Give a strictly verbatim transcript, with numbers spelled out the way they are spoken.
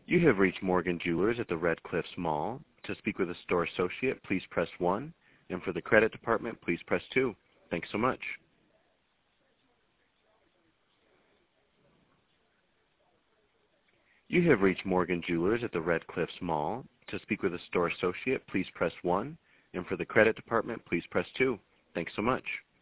You have reached Morgan Jewelers at the Red Cliffs Mall. To speak with a store associate, please press one. And for the credit department, please press two. Thanks so much. You have reached Morgan Jewelers at the Red Cliffs Mall. To speak with a store associate, please press one. And for the credit department, please press two. Thanks so much.